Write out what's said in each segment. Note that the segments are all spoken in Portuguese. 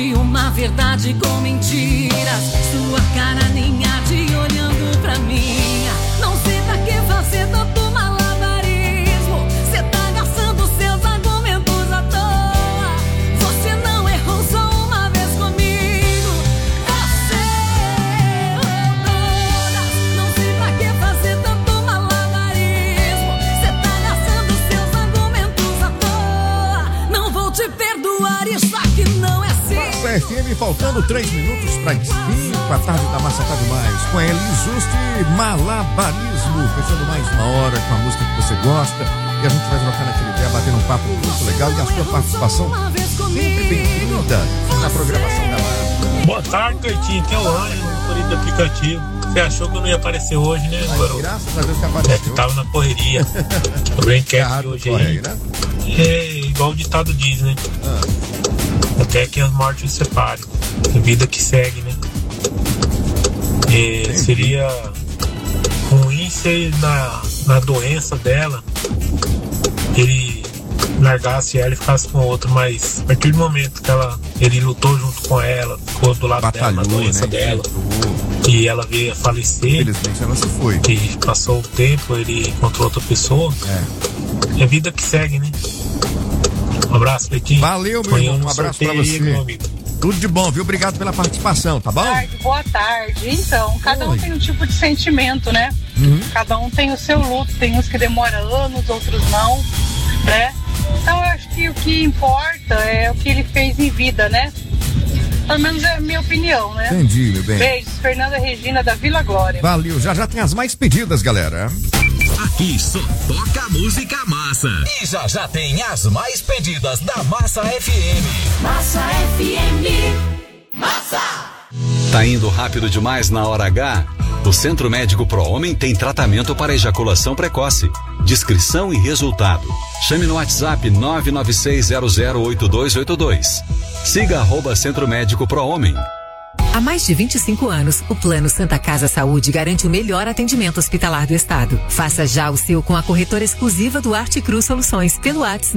de uma verdade com mentiras. Sua cara nem arde olhando pra minha. Não sei pra que fazer tanto malabarismo. Cê tá gastando seus argumentos à toa. Você não errou só uma vez comigo. Você errou todas. Não sei pra que fazer tanto malabarismo. Cê tá gastando seus argumentos à toa. Não vou te perdoar, isso aqui não é assim. Massa FM, faltando 3 minutos para 5. A tarde da Massa tá demais. Com a Elis Juste, Malabarismo. Fechando mais uma hora com a música que você gosta. E a gente vai trocando aquela ideia, batendo um papo muito legal. E a sua participação sempre bem-vinda na programação da Massa. Boa tarde, Cleitinho. Aqui é o Ryan, motorista do aplicativo. Você achou que eu não ia aparecer hoje, né? Graças a Deus que apareceu. É que tava na correria. O Braincast hoje aí. Né? É igual o ditado diz, né? Até que as mortes os separem. A vida que segue, né? Seria ruim se na doença dela ele largasse ela e ficasse com outro, mas a partir do momento que ele lutou junto com ela, ficou do lado dela na doença, né, dela, e ela veio a falecer, infelizmente ela se foi, e passou o tempo, ele encontrou outra pessoa. É a vida que segue, né? Um abraço, Leitinho. Valeu, meu irmão, um abraço pra você, meu amigo. Tudo de bom, viu? Obrigado pela participação, tá bom? Boa tarde. Então, cada um tem um tipo de sentimento, né? Cada um tem o seu luto, tem uns que demoram anos, outros não, né? Então, eu acho que o que importa é o que ele fez em vida, né? Pelo menos é a minha opinião, né? Entendi, meu bem. Beijos, Fernanda Regina da Vila Glória. Valeu, já tem as mais pedidas, galera. Aqui só toca música massa. E já tem as mais pedidas da Massa FM. Massa FM. Massa! Tá indo rápido demais na hora H? O Centro Médico Pro Homem tem tratamento para ejaculação precoce, descrição e resultado. Chame no WhatsApp 996008282. Siga @Centro Médico Pro Homem. Há mais de 25 anos, o Plano Santa Casa Saúde garante o melhor atendimento hospitalar do estado. Faça já o seu com a corretora exclusiva do Arte Cruz Soluções pelo WhatsApp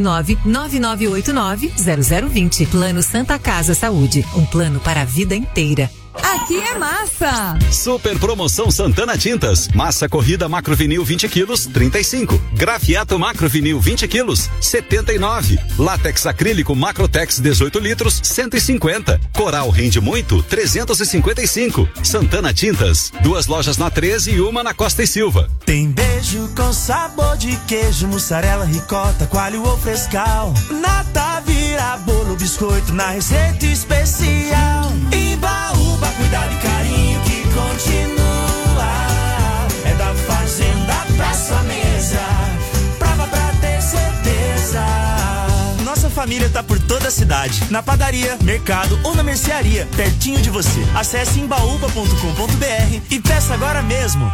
99989-0020. Plano Santa Casa Saúde, um plano para a vida inteira. Aqui é massa! Super promoção Santana Tintas. Massa corrida macrovinil 20 quilos, 35. Grafiato macrovinil 20 quilos, 79. Látex acrílico Macrotex 18 litros, 150. Coral rende muito, 355. Santana Tintas. 2 lojas na 13 e uma na Costa e Silva. Tem beijo com sabor de queijo, mussarela, ricota, coalho ou frescal. Nata vira bolo, biscoito na receita especial. Em Baúba, cuidado e carinho que continua. É da fazenda pra sua mesa, prova pra ter certeza. Nossa família tá por toda a cidade, na padaria, mercado ou na mercearia, pertinho de você. Acesse embaúba.com.br e peça agora mesmo.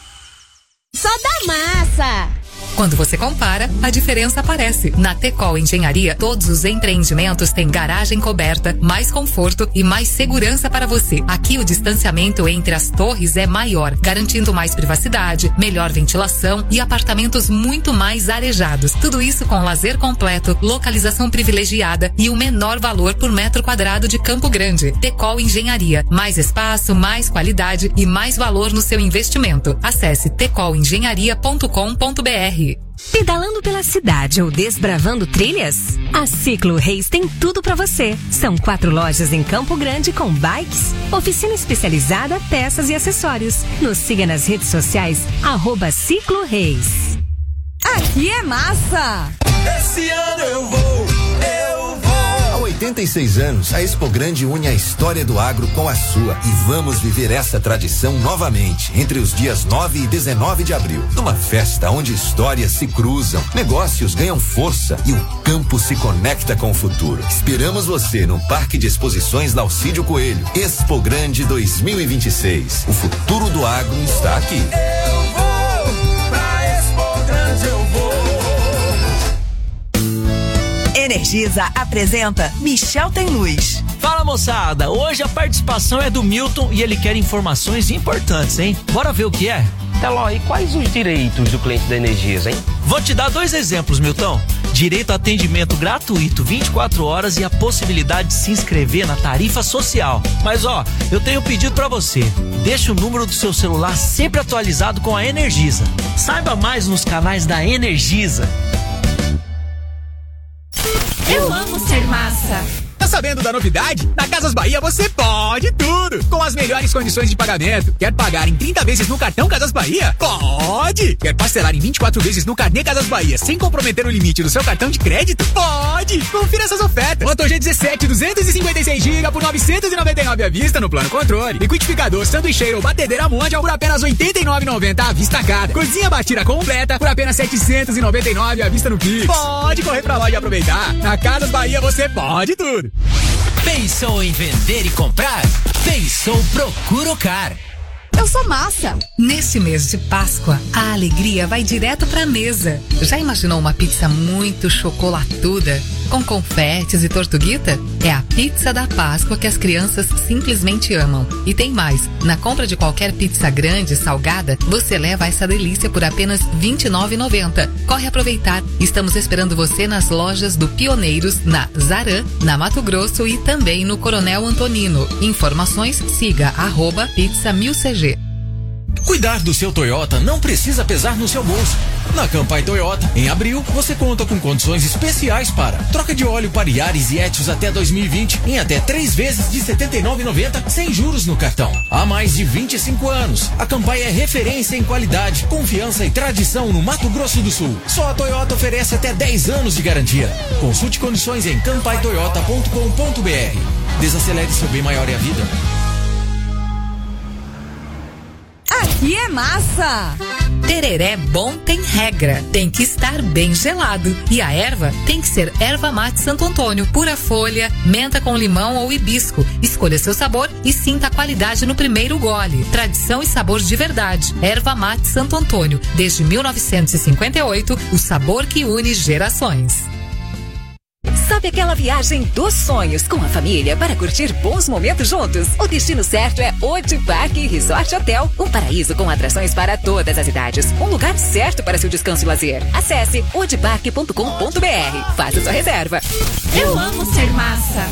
Só da massa! Quando você compara, a diferença aparece. Na Tecol Engenharia, todos os empreendimentos têm garagem coberta, mais conforto e mais segurança para você. Aqui o distanciamento entre as torres é maior, garantindo mais privacidade, melhor ventilação e apartamentos muito mais arejados. Tudo isso com lazer completo, localização privilegiada e o menor valor por metro quadrado de Campo Grande. Tecol Engenharia. Mais espaço, mais qualidade e mais valor no seu investimento. Acesse tecolengenharia.com.br. Pedalando pela cidade ou desbravando trilhas? A Ciclo Reis tem tudo pra você. São 4 lojas em Campo Grande com bikes, oficina especializada, peças e acessórios. Nos siga nas redes sociais, @Ciclo Reis. Aqui é massa! Esse ano eu vou. Há 86 anos, a Expo Grande une a história do agro com a sua. E vamos viver essa tradição novamente, entre os dias 9 e 19 de abril. Numa festa onde histórias se cruzam, negócios ganham força e o campo se conecta com o futuro. Esperamos você no Parque de Exposições Laucídio Coelho. Expo Grande 2026. O futuro do agro está aqui. Eu vou pra Expo Grande, eu vou. Energisa apresenta Michel Tem Luz. Fala, moçada, hoje a participação é do Milton e ele quer informações importantes, hein? Bora ver o que é? Eloy, quais os direitos do cliente da Energisa, hein? Vou te dar 2 exemplos, Milton. direito a atendimento gratuito 24 horas e a possibilidade de se inscrever na tarifa social. Mas eu tenho um pedido pra você. Deixa o número do seu celular sempre atualizado com a Energisa. Saiba mais nos canais da Energisa. Eu amo ser massa. Tá sabendo da novidade? Na Casas Bahia você pode tudo! Com as melhores condições de pagamento. Quer pagar em 30 vezes no cartão Casas Bahia? Pode! Quer parcelar em 24 vezes no carnê Casas Bahia sem comprometer o limite do seu cartão de crédito? Pode! Confira essas ofertas. Moto G17 256 GB por 999 à vista no plano controle. Liquidificador, sanduicheiro ou batedeira Mondial por apenas R$ 89,90 à vista cada. Cozinha batida completa por apenas R$ 799 à vista no Pix. Pode correr pra lá e aproveitar. Na Casas Bahia você pode tudo! Pensou em vender e comprar? Pensou Procura-Car. Eu sou massa. Neste mês de Páscoa, a alegria vai direto pra mesa. Já imaginou uma pizza muito chocolatuda, com confetes e tortuguita? É a pizza da Páscoa que as crianças simplesmente amam. E tem mais, na compra de qualquer pizza grande, salgada, você leva essa delícia por apenas R$ 29,90. Corre aproveitar. Estamos esperando você nas lojas do Pioneiros, na Zaran, na Mato Grosso e também no Coronel Antonino. Informações, siga @pizza1000cg. Cuidar do seu Toyota não precisa pesar no seu bolso. Na Campai Toyota, em abril, você conta com condições especiais para troca de óleo para Yaris e Etios até 2020 em até 3 vezes de R$ 79,90 sem juros no cartão. Há mais de 25 anos, a Campai é referência em qualidade, confiança e tradição no Mato Grosso do Sul. Só a Toyota oferece até 10 anos de garantia. Consulte condições em campaitoyota.com.br. Desacelere seu bem maior e a vida. Aqui é massa! Tereré bom tem regra, tem que estar bem gelado. E a erva tem que ser erva mate Santo Antônio, pura folha, menta com limão ou hibisco. Escolha seu sabor e sinta a qualidade no primeiro gole. Tradição e sabor de verdade. Erva mate Santo Antônio, desde 1958, o sabor que une gerações. Sabe aquela viagem dos sonhos com a família para curtir bons momentos juntos? O destino certo é Odiparque Resort Hotel, um paraíso com atrações para todas as idades. Um lugar certo para seu descanso e lazer. Acesse odiparque.com.br. Faça sua reserva. Eu amo ser massa.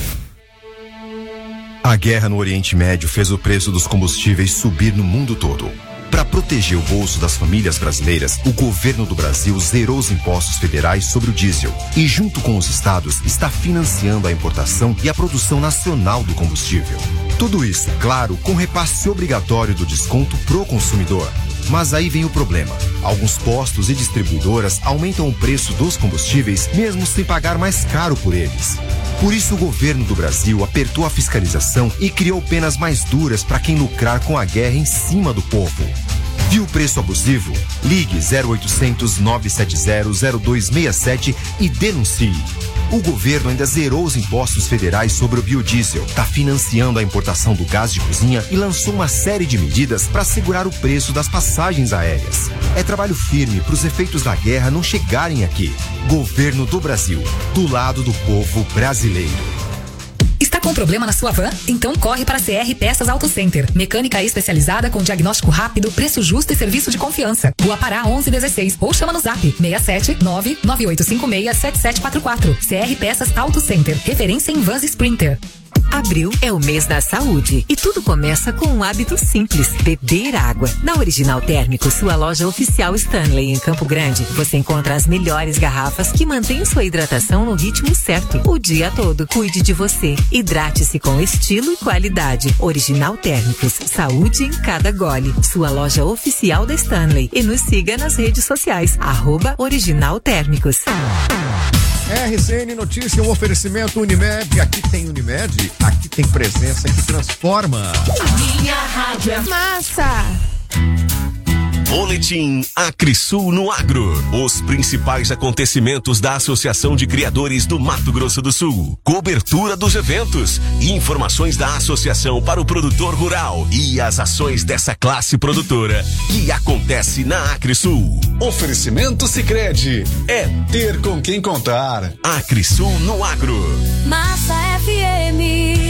A guerra no Oriente Médio fez o preço dos combustíveis subir no mundo todo. Para proteger o bolso das famílias brasileiras, o governo do Brasil zerou os impostos federais sobre o diesel e, junto com os estados, está financiando a importação e a produção nacional do combustível. Tudo isso, claro, com repasse obrigatório do desconto pro consumidor. Mas aí vem o problema. Alguns postos e distribuidoras aumentam o preço dos combustíveis mesmo sem pagar mais caro por eles. Por isso, o governo do Brasil apertou a fiscalização e criou penas mais duras para quem lucrar com a guerra em cima do povo. Viu o preço abusivo? Ligue 0800 970 0267 e denuncie. O governo ainda zerou os impostos federais sobre o biodiesel, está financiando a importação do gás de cozinha e lançou uma série de medidas para segurar o preço das passagens aéreas. É trabalho firme para os efeitos da guerra não chegarem aqui. Governo do Brasil, do lado do povo brasileiro. Está com problema na sua van? Então corre para a CR Peças Auto Center. Mecânica especializada com diagnóstico rápido, preço justo e serviço de confiança. Rua Pará 1116 ou chama no zap 67 99856 7744. CR Peças Auto Center. Referência em vans Sprinter. Abril é o mês da saúde e tudo começa com um hábito simples: beber água. Na Original Térmico, sua loja oficial Stanley em Campo Grande, você encontra as melhores garrafas que mantêm sua hidratação no ritmo certo o dia todo. Cuide de você. Hidrate-se com estilo e qualidade. Original Térmicos, saúde em cada gole. Sua loja oficial da Stanley. E nos siga nas redes sociais @Original Térmicos. RCN Notícia, um oferecimento Unimed. Aqui tem Unimed, aqui tem presença que transforma. A minha rádio é massa. Boletim Acrisul no Agro. Os principais acontecimentos da Associação de Criadores do Mato Grosso do Sul. Cobertura dos eventos. Informações da associação para o produtor rural e as ações dessa classe produtora que acontece na Acrisul. Oferecimento Sicredi. É ter com quem contar. Acrisul no Agro. Massa FM.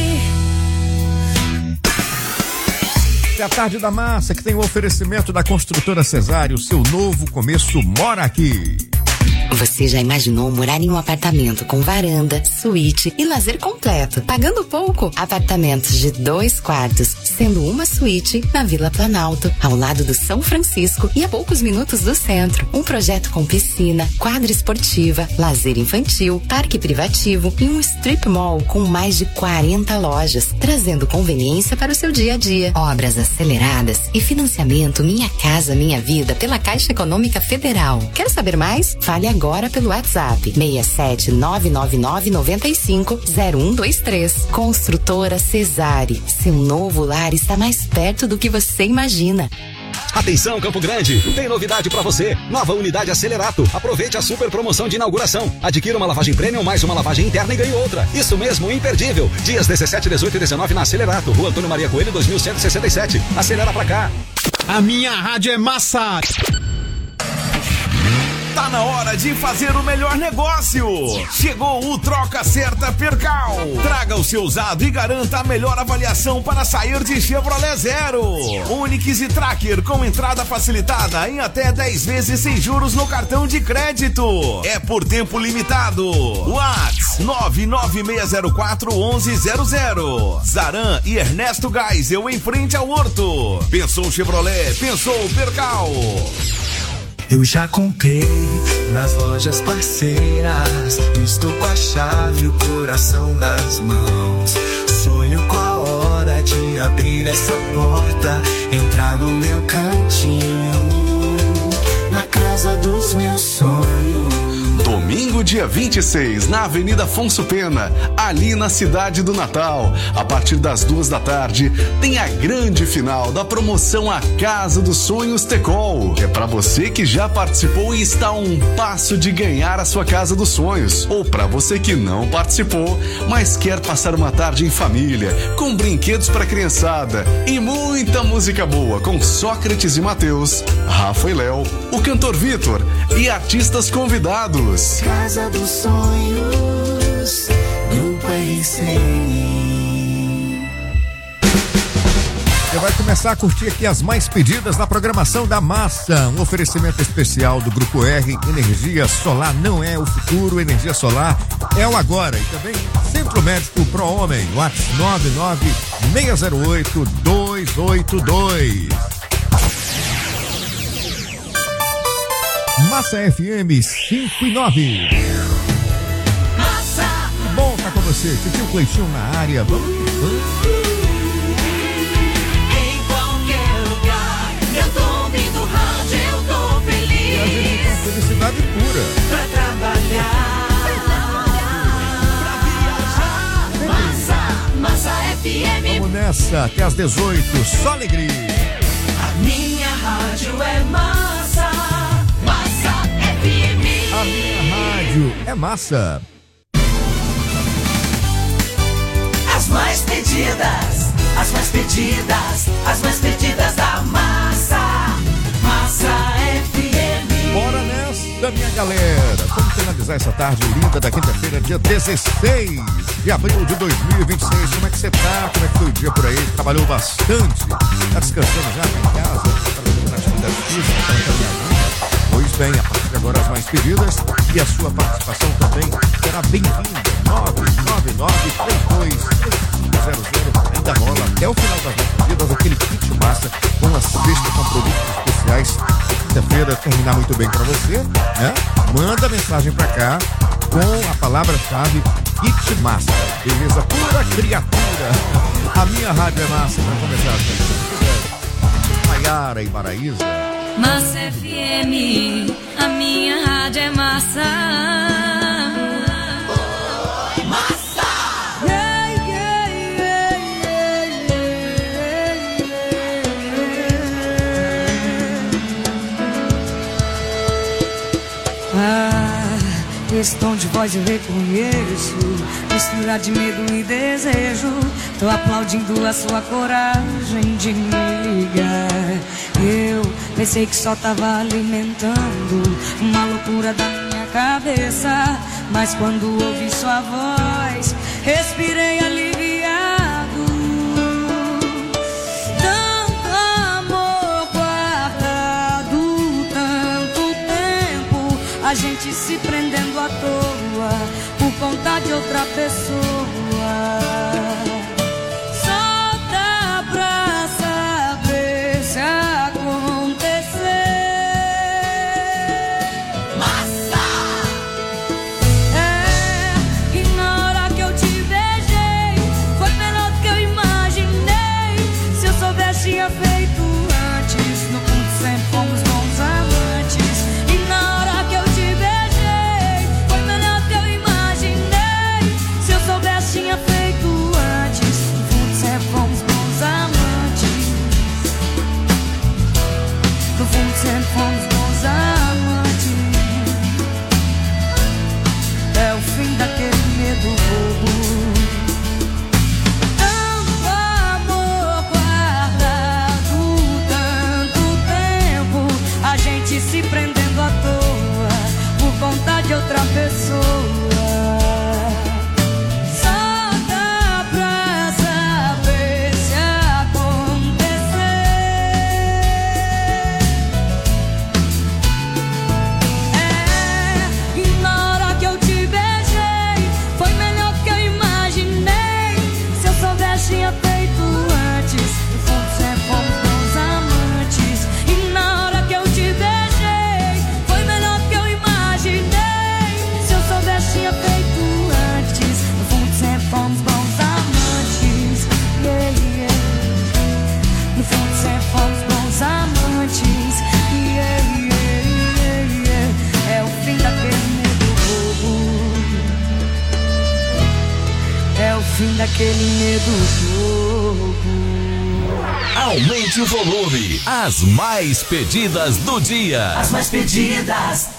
É a tarde da massa que tem o oferecimento da construtora Cesário. O seu novo começo mora aqui. Você já imaginou morar em um apartamento com varanda, suíte e lazer completo, pagando pouco? Apartamentos de 2 quartos, sendo uma suíte na Vila Planalto, ao lado do São Francisco e a poucos minutos do centro. Um projeto com piscina, quadra esportiva, lazer infantil, parque privativo e um strip mall com mais de 40 lojas, trazendo conveniência para o seu dia a dia. Obras aceleradas e financiamento Minha Casa Minha Vida pela Caixa Econômica Federal. Quer saber mais? Fale agora pelo WhatsApp 67999950123. Construtora Cesare. Seu novo lar está mais perto do que você imagina. Atenção, Campo Grande, tem novidade pra você. Nova unidade Acelerato. Aproveite a super promoção de inauguração. Adquira uma lavagem premium mais uma lavagem interna e ganhe outra. Isso mesmo, imperdível. Dias 17, 18 e 19 na Acelerato. Rua Antônio Maria Coelho, 2167. Acelera pra cá. A minha rádio é massa. Tá na hora de fazer o melhor negócio. Chegou o Troca Certa Percal. Traga o seu usado e garanta a melhor avaliação para sair de Chevrolet Zero. Onix e Tracker com entrada facilitada em até 10 vezes sem juros no cartão de crédito. É por tempo limitado. Whats 996041100. Zaran e Ernesto Geisel em frente ao Horto. Pensou Chevrolet, pensou Percal. Eu já comprei nas lojas parceiras. Estou com a chave e o coração nas mãos. Sonho com a hora de abrir essa porta, entrar no meu cantinho, na casa dos meus sonhos. Domingo, dia 26, na Avenida Afonso Pena, ali na cidade do Natal. A partir das 2 da tarde, tem a grande final da promoção A Casa dos Sonhos Tecol. É para você que já participou e está a um passo de ganhar a sua Casa dos Sonhos. Ou para você que não participou, mas quer passar uma tarde em família, com brinquedos para criançada e muita música boa com Sócrates e Mateus, Rafa e Léo, o cantor Vitor e artistas convidados. Casa dos Sonhos, Grupo RC. Você vai começar a curtir aqui as mais pedidas na programação da Massa. Um oferecimento especial do Grupo R. Energia solar não é o futuro, energia solar é o agora. E também Centro Médico Pro Homem, WhatsApp 99608-282. Massa FM 5 e 9. Massa. Que bom estar com você. Titio Cleitinho na área. Vamos que vamos. Em qualquer lugar, eu tô ouvindo rádio, eu tô feliz. E a gente tem felicidade pura. Pra trabalhar, pra viajar. Massa FM. Vamos nessa, até às 18. Só alegria. A minha rádio é massa. A minha rádio é massa. As mais pedidas, as mais pedidas, as mais pedidas da Massa. Massa FM. Bora nessa, minha galera. Vamos finalizar essa tarde linda da quinta-feira, dia 16 de abril de 2026. Como é que você tá? Como é que foi o dia por aí? Trabalhou bastante? Tá descansando já? Tá em casa? Tá fazendo atividade física? Tá caminhando? Pois bem, a partir de agora as mais pedidas e a sua participação também será bem-vinda. 999-32-3500. Ainda rola até o final das mais pedidas aquele kit massa com a cesta com produtos especiais. Quinta-feira terminar muito bem para você, né? Manda mensagem para cá com a palavra-chave kit massa. Beleza? Pura criatura. A minha rádio é massa para começar. Maiara e Paraíso. Massa FM, a minha rádio é massa. Massa! Esse tom de voz eu reconheço, mistura de medo e desejo. Tô aplaudindo a sua coragem de me ligar. Eu pensei que só tava alimentando uma loucura da minha cabeça, mas quando ouvi sua voz, respirei aliviado. Tanto amor guardado, tanto tempo a gente se aquele medo todo. Aumente o volume. As mais pedidas do dia. As mais pedidas.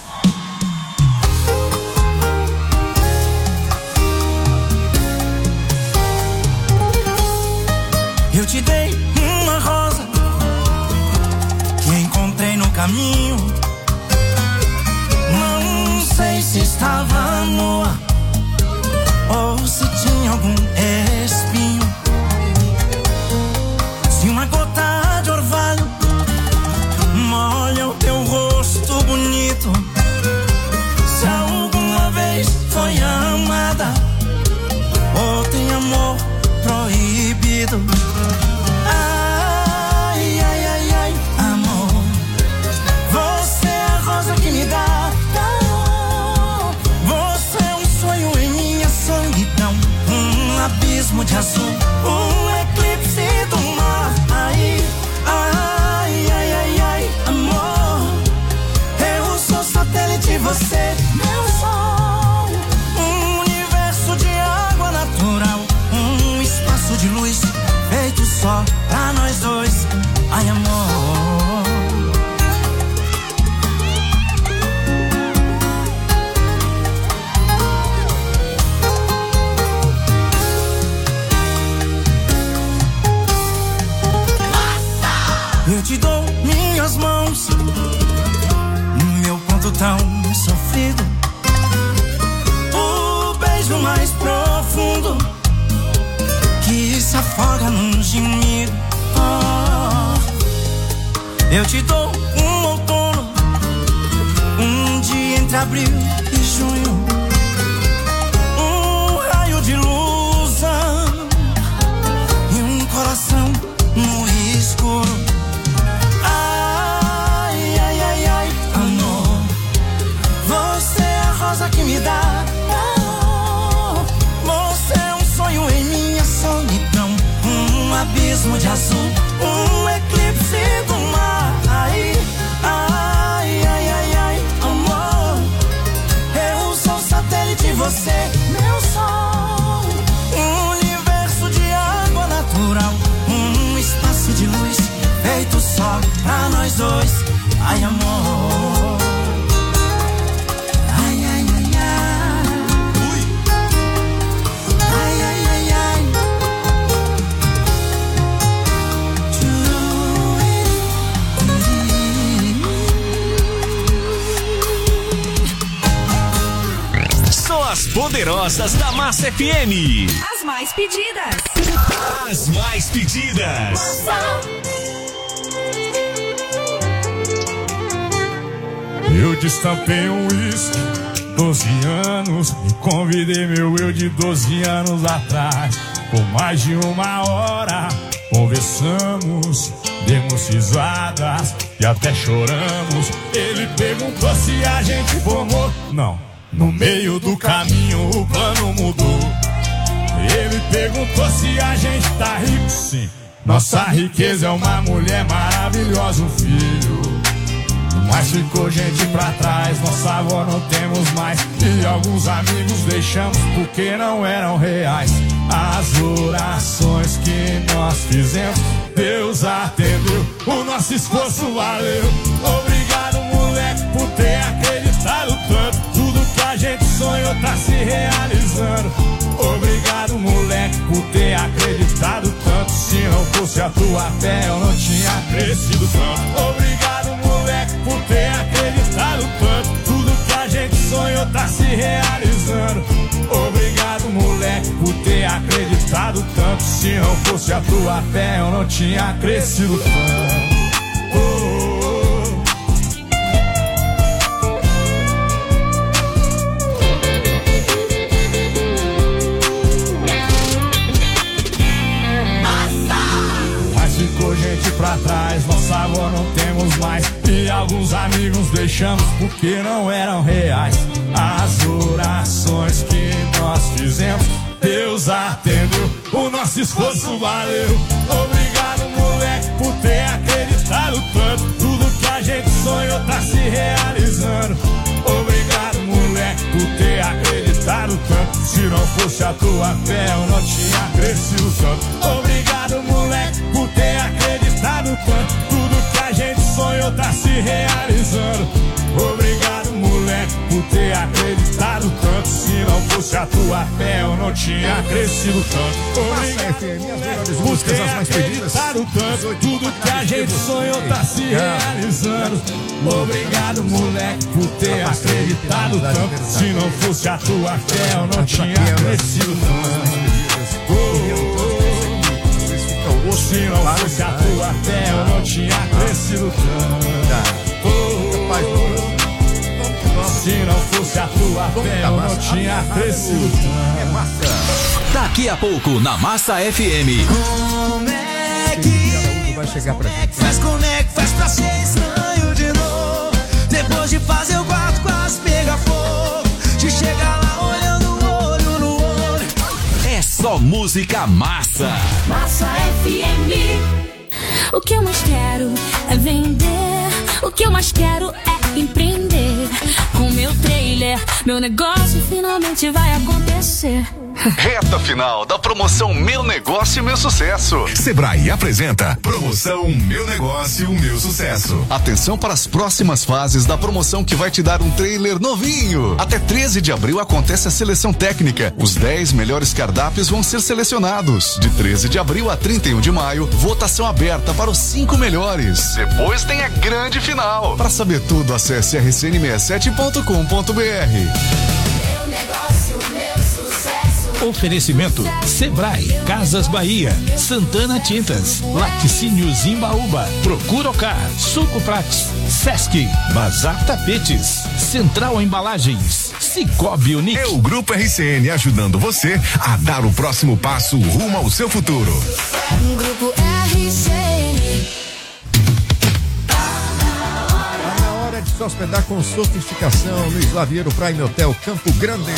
Eu te dei uma rosa que encontrei no caminho. Não sei se estava nua ou se tinha algum espinho. Se uma gota de orvalho molha o teu rosto bonito, se alguma vez foi amada ou tem amor proibido. Ai, ai, ai, ai, amor, você é a rosa que me dá calor. Você é um sonho em minha solidão, um abismo de azul, um eclipse do mar. Ai, ai, ai, ai, ai, amor, eu sou satélite, você meu sol, um universo de água natural, um espaço de luz feito só pra nós dois. Ai, amor, eu te dou minhas mãos, meu ponto tão sofrido, o beijo mais profundo que se afoga num gemido. Oh, eu te dou um outono, um dia entre abril e junho, um raio de luz e um coração no escuro. Ai, ai, ai, ai, amor, você é a rosa que me dá calor. Você é um sonho em minha solidão, um abismo de azul, um eclipse do mar. Ai, ai, ai, ai, ai, amor, eu sou satélite, você meu sol, um universo de água natural, um espaço de luz feito só pra nós dois. Ai, amor, ai, ai, ai, ai, ai, ai, ai, ai. São as poderosas da Massa FM. As mais pedidas. As mais pedidas. Eu destampei um uísque, 12 anos, e convidei meu eu de 12 anos atrás. Por mais de uma hora conversamos, demos risadas e até choramos. Ele perguntou se a gente formou. Não, no meio do caminho o plano mudou. Ele perguntou se a gente tá rico. Sim, nossa riqueza é uma mulher maravilhosa, um filho. Mas ficou gente pra trás, nossa avó não temos mais, e alguns amigos deixamos porque não eram reais. As orações que nós fizemos, Deus atendeu, o nosso esforço valeu. Obrigado, moleque, por ter acreditado tanto. Tudo que a gente sonhou tá se realizando. Obrigado, moleque, por ter acreditado tanto. Se não fosse a tua fé, eu não tinha crescido tanto. Obrigado, moleque, por ter acreditado tanto. Tudo que a gente sonhou tá se realizando. Obrigado, moleque, por ter acreditado tanto. Se não fosse a tua fé, eu não tinha crescido tanto. Ficou gente pra trás, nossa avó não temos mais, e alguns amigos deixamos porque não eram reais. As orações que nós fizemos, Deus atendeu, o nosso esforço valeu. Obrigado, moleque, por ter acreditado tanto. Tudo que a gente sonhou tá se realizando. Obrigado, moleque, por ter acreditado acreditado tanto. Se não fosse a tua fé, eu não tinha crescido tanto. Obrigado, moleque, por ter acreditado tanto. Tudo que a gente sonhou tá se realizando. Obrigado, moleque, por ter acreditado tanto. Se não fosse a tua fé, eu não tinha crescido tanto. Obrigado por ter acreditado tanto. Tudo que a gente sonhou tá se realizando. Obrigado, moleque, por ter acreditado tanto. Se não fosse a tua fé, eu não tinha crescido tanto. Se não fosse a tua fé, eu não tinha crescido tanto. Se não fosse a tua fé, eu não tinha crescido tanto. Daqui a pouco, na Massa FM. Como é que vai chegar pra gente? Como é que faz pra ser estranho de novo? Depois de fazer o quarto quase pega fogo. De chegar lá olhando olho no olho. É só música massa. Massa FM. O que eu mais quero é vender. O que eu mais quero é empreender. Com meu trailer, meu negócio finalmente vai acontecer. Reta final da promoção Meu Negócio, Meu Sucesso. Sebrae apresenta Promoção Meu Negócio, Meu Sucesso. Atenção para as próximas fases da promoção que vai te dar um trailer novinho. Até 13 de abril acontece a seleção técnica. Os 10 melhores cardápios vão ser selecionados. De 13 de abril a 31 de maio, votação aberta para os 5 melhores. Depois tem a grande final. Para saber tudo, acesse rcn67.com.br. Meu negócio, meu sucesso. Oferecimento Sebrae, Casas Bahia, Santana Tintas, Laticínios Imbaúba, Procurocá, Suco Prates, Sesc, Bazar Tapetes, Central Embalagens, Cicobi Unique. É o Grupo RCN ajudando você a dar o próximo passo rumo ao seu futuro. Grupo RCN. Na hora de se hospedar com sofisticação no Slaviero Prime Hotel Campo Grande.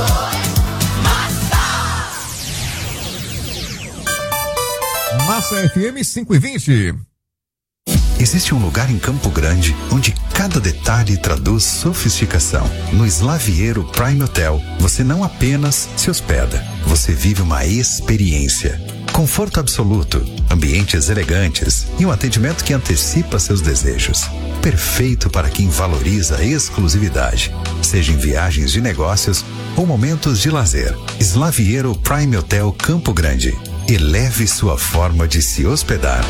Massa FM 5:20. Existe um lugar em Campo Grande onde cada detalhe traduz sofisticação. No Slaviero Prime Hotel, você não apenas se hospeda, você vive uma experiência. Conforto absoluto, ambientes elegantes e um atendimento que antecipa seus desejos. Perfeito para quem valoriza a exclusividade, seja em viagens de negócios ou momentos de lazer. Slaviero Prime Hotel Campo Grande. Eleve sua forma de se hospedar.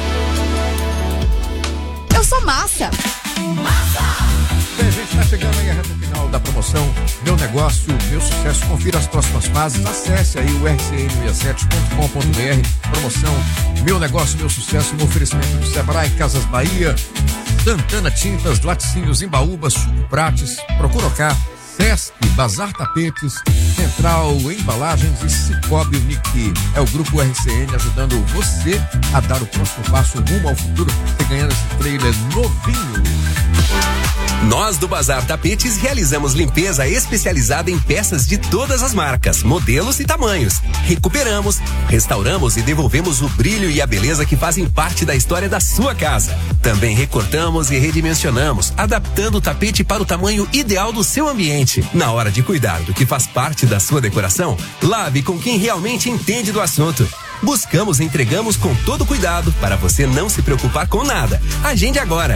Eu sou Massa. Bem, a gente está chegando aí à reta final da promoção Meu Negócio, Meu Sucesso. Confira as próximas fases. Acesse aí o rcn67.com.br. Promoção Meu Negócio, Meu Sucesso no oferecimento do Sebrae, Casas Bahia, Santana Tintas, Laticínios Imbaúba, Suco Prates, Procurocá, Sesc, Bazar Tapetes, Central Embalagens e Cicobi Unique. É o Grupo RCN ajudando você a dar o próximo passo rumo ao futuro. Você ganhando esse trailer novinho. Nós do Bazar Tapetes realizamos limpeza especializada em peças de todas as marcas, modelos e tamanhos. Recuperamos, restauramos e devolvemos o brilho e a beleza que fazem parte da história da sua casa. Também recortamos e redimensionamos, adaptando o tapete para o tamanho ideal do seu ambiente. Na hora de cuidar do que faz parte da sua decoração, lave com quem realmente entende do assunto. Buscamos e entregamos com todo cuidado para você não se preocupar com nada. Agende agora.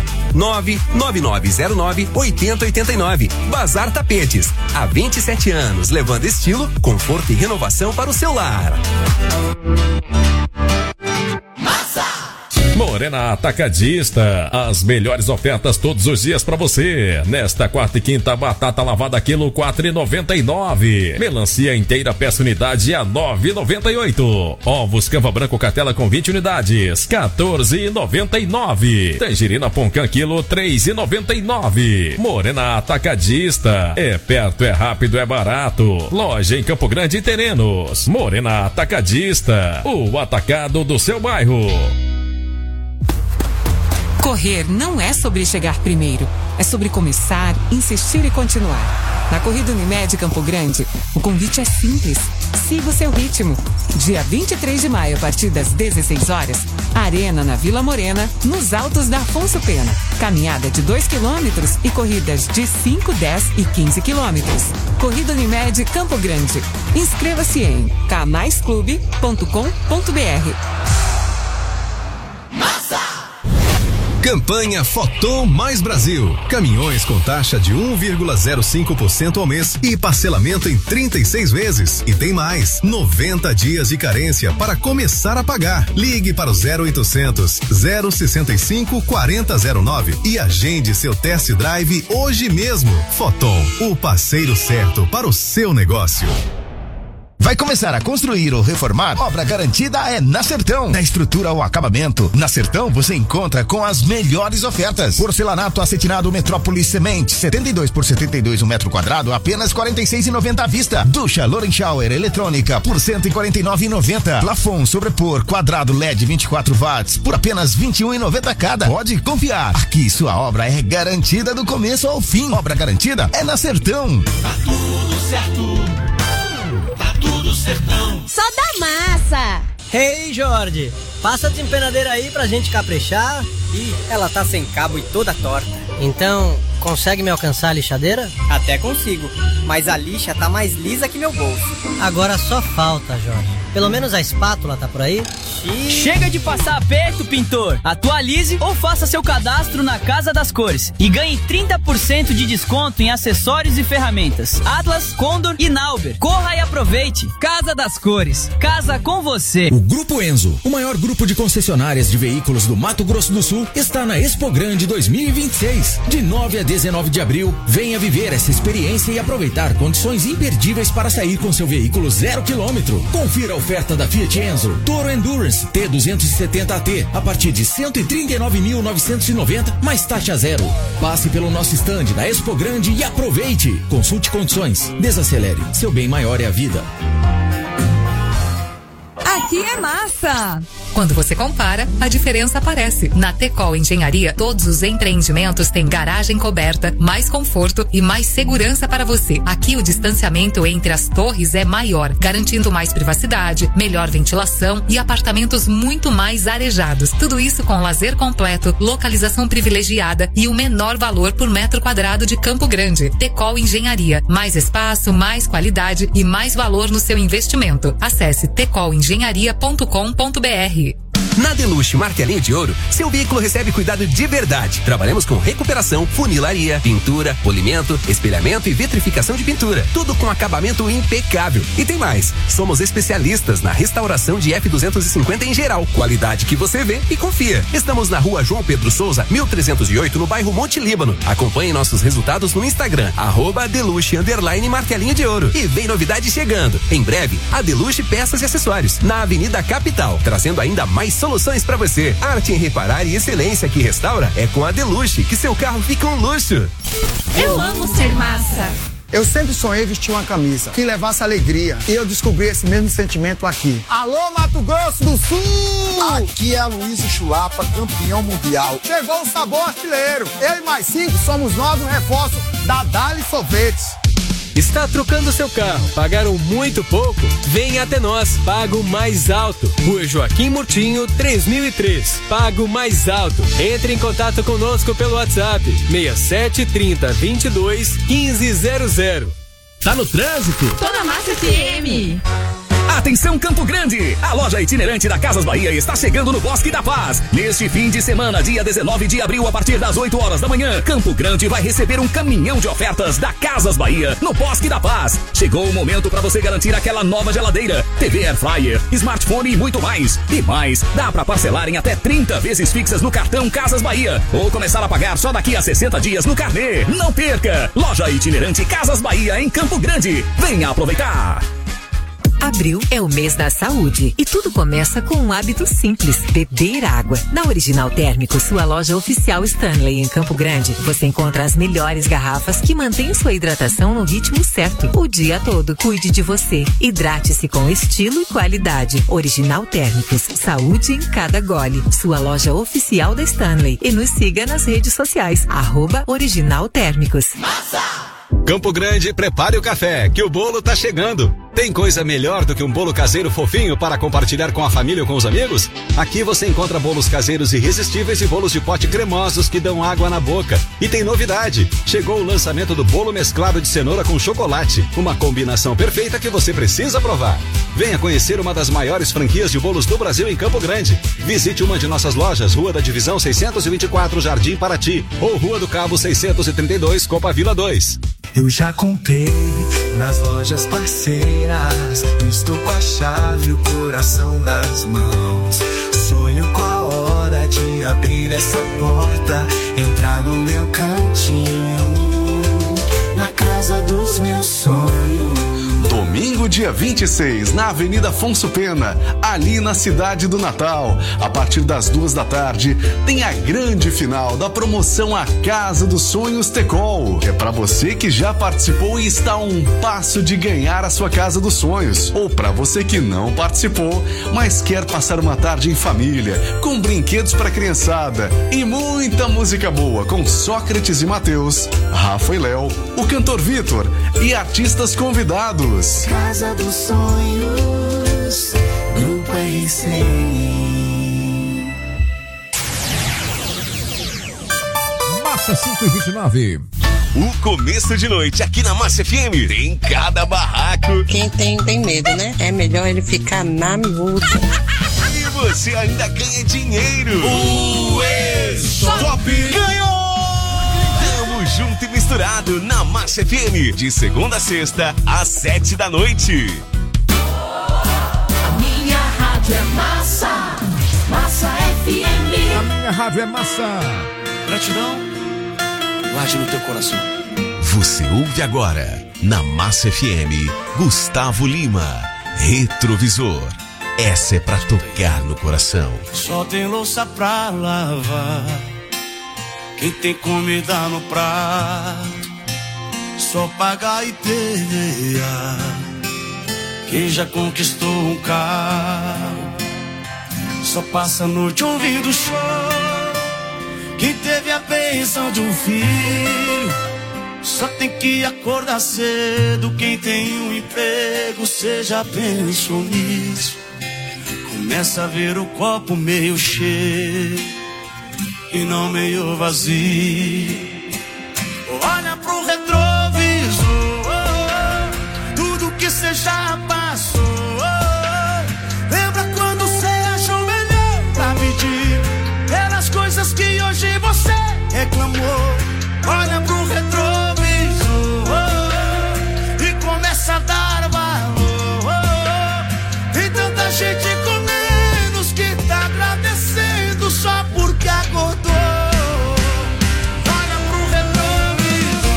99909-8089. Bazar Tapetes. Há 27 anos, levando estilo, conforto e renovação para o seu lar. Morena Atacadista, as melhores ofertas todos os dias pra você. Nesta quarta e quinta, batata lavada quilo 4,99. Melancia inteira peça unidade a 9,98. Ovos Cava Branco Cartela com 20 unidades, 14,99. Tangerina Poncã quilo 3,99. Morena Atacadista, é perto, é rápido, é barato. Loja em Campo Grande e Terenos. Morena Atacadista, o atacado do seu bairro. Correr não é sobre chegar primeiro, é sobre começar, insistir e continuar. Na Corrida Unimed Campo Grande, o convite é simples. Siga o seu ritmo. Dia 23 de maio, a partir das 16 horas, Arena na Vila Morena, nos Altos da Afonso Pena. Caminhada de 2 quilômetros e corridas de 5, 10 e 15 quilômetros. Corrida Unimed Campo Grande. Inscreva-se em camaisclube.com.br. Campanha Foton Mais Brasil. Caminhões com taxa de 1,05% ao mês e parcelamento em 36 vezes. E tem mais, 90 dias de carência para começar a pagar. Ligue para o 0800 065 4009 e agende seu test drive hoje mesmo. Foton, o parceiro certo para o seu negócio. Vai começar a construir ou reformar? Obra garantida é na Sertão. Da estrutura ao acabamento, na Sertão você encontra com as melhores ofertas. Porcelanato acetinado Metrópolis Semente, 72 por 72 um metro quadrado, apenas R$ 46,90 à vista. Ducha Loren Shower eletrônica por R$ 149,90. Plafon sobrepor quadrado LED 24 watts por apenas R$ 21,90 cada. Pode confiar. Aqui sua obra é garantida do começo ao fim. Obra garantida é na Sertão. Tá tudo certo. Tá tudo Sertão. Só da massa. Hey, Jorge, passa a desempenadeira aí pra gente caprichar. Ih, ela tá sem cabo e toda torta. Então, consegue me alcançar a lixadeira? Até consigo, mas a lixa tá mais lisa que meu bolso. Agora só falta, Jorge. Pelo menos a espátula tá por aí? Chega de passar aperto, pintor. Atualize ou faça seu cadastro na Casa das Cores e ganhe 30% de desconto em acessórios e ferramentas. Atlas, Condor e Nauber. Corra e aproveite. Casa das Cores. Casa com você. O Grupo Enzo, o maior grupo de concessionárias de veículos do Mato Grosso do Sul, está na Expo Grande 2026. De 9 a 19 de abril, venha viver essa experiência e aproveitar condições imperdíveis para sair com seu veículo 0 km. Confira a oferta da Fiat Enzo, Toro Endurance T270AT a partir de 139.990 mais taxa zero. Passe pelo nosso stand na Expo Grande e aproveite. Consulte condições. Desacelere. Seu bem maior é a vida. Aqui é massa! Quando você compara, a diferença aparece. Na Tecol Engenharia, todos os empreendimentos têm garagem coberta, mais conforto e mais segurança para você. Aqui o distanciamento entre as torres é maior, garantindo mais privacidade, melhor ventilação e apartamentos muito mais arejados. Tudo isso com lazer completo, localização privilegiada e o menor valor por metro quadrado de Campo Grande. Tecol Engenharia, mais espaço, mais qualidade e mais valor no seu investimento. Acesse tecolengenharia.com.br. Na Deluxe Martelinho de Ouro, seu veículo recebe cuidado de verdade. Trabalhamos com recuperação, funilaria, pintura, polimento, espelhamento e vitrificação de pintura. Tudo com acabamento impecável. E tem mais, somos especialistas na restauração de F250 em geral. Qualidade que você vê e confia. Estamos na Rua João Pedro Souza, 1308, no bairro Monte Líbano. Acompanhe nossos resultados no Instagram, @Deluxe_Martelinho de Ouro. E vem novidade chegando. Em breve, a Deluxe Peças e Acessórios, na Avenida Capital, trazendo ainda mais soluções para você. Arte em reparar e excelência que restaura é com a Deluxe, que seu carro fica um luxo. Eu amo ser massa. Eu sempre sonhei vestir uma camisa que levasse alegria, e eu descobri esse mesmo sentimento aqui. Alô, Mato Grosso do Sul! Aqui é a Luísa Chulapa, campeão mundial. Chegou o sabor artilheiro. Eu e mais 5 somos novos reforços da Dali Sorvetes. Está trocando seu carro? Pagaram muito pouco? Venha até nós. Pago mais alto. Rua Joaquim Murtinho, 3003. Pago mais alto. Entre em contato conosco pelo WhatsApp 6730 22 1500. Tá no trânsito? Tô na Massa FM. Atenção Campo Grande! A loja itinerante da Casas Bahia está chegando no Bosque da Paz. Neste fim de semana, dia 19 de abril, a partir das 8 horas da manhã, Campo Grande vai receber um caminhão de ofertas da Casas Bahia no Bosque da Paz. Chegou o momento para você garantir aquela nova geladeira, TV Air Fryer, smartphone e muito mais. E mais, dá para parcelar em até 30 vezes fixas no cartão Casas Bahia ou começar a pagar só daqui a 60 dias no carnê. Não perca! Loja itinerante Casas Bahia em Campo Grande. Venha aproveitar! Abril é o mês da saúde e tudo começa com um hábito simples: beber água. Na Original Térmico, sua loja oficial Stanley em Campo Grande, você encontra as melhores garrafas que mantêm sua hidratação no ritmo certo o dia todo. Cuide de você. Hidrate-se com estilo e qualidade. Original Térmicos, saúde em cada gole. Sua loja oficial da Stanley. E nos siga nas redes sociais @Original Térmicos. Massa! Campo Grande, prepare o café, que o bolo tá chegando. Tem coisa melhor do que um bolo caseiro fofinho para compartilhar com a família ou com os amigos? Aqui você encontra bolos caseiros irresistíveis e bolos de pote cremosos que dão água na boca. E tem novidade, chegou o lançamento do bolo mesclado de cenoura com chocolate, uma combinação perfeita que você precisa provar. Venha conhecer uma das maiores franquias de bolos do Brasil em Campo Grande. Visite uma de nossas lojas, Rua da Divisão 624, Jardim Paraty, ou Rua do Cabo 632, Copa Vila 2. Eu já comprei nas lojas parceiras, estou com a chave e o coração nas mãos. Sonho com a hora de abrir essa porta, entrar no meu cantinho, na casa dos meus sonhos. Domingo, dia 26, na Avenida Afonso Pena, ali na cidade do Natal. A partir das 14h, tem a grande final da promoção A Casa dos Sonhos Tecol. É para você que já participou e está a um passo de ganhar a sua Casa dos Sonhos. Ou para você que não participou, mas quer passar uma tarde em família, com brinquedos para criançada e muita música boa com Sócrates e Mateus, Rafa e Léo, o cantor Vitor e artistas convidados. Casa dos Sonhos, Grupo RC. Massa 5h29. O começo de noite aqui na Massa FM tem cada barraco. Quem tem medo, né? É melhor ele ficar na miúda. E você ainda ganha dinheiro. O E-Shop ganhou! Tamo junto e misturado na Massa FM, de segunda a sexta, às 7 da noite. A minha rádio é massa, Massa FM. A minha rádio é massa. Gratidão, guarde no teu coração. Você ouve agora, na Massa FM, Gustavo Lima, Retrovisor. Essa é pra tocar no coração. Só tem louça pra lavar, quem tem comida no prato, só pagar e perder. Quem já conquistou um carro, só passa a noite ouvindo choro. Quem teve a bênção de um filho, só tem que acordar cedo. Quem tem um emprego, cê já pensou nisso? Começa a ver o copo meio cheio e não meio vazio. Olha pro retrovisor, tudo que cê já passou. Lembra quando cê achou melhor pra pedir pelas coisas que hoje você reclamou. Olha pro retrovisor e começa a dar valor. Tem tanta gente com menos que tá agradecendo só porque acordou. Olha pro retrovisor.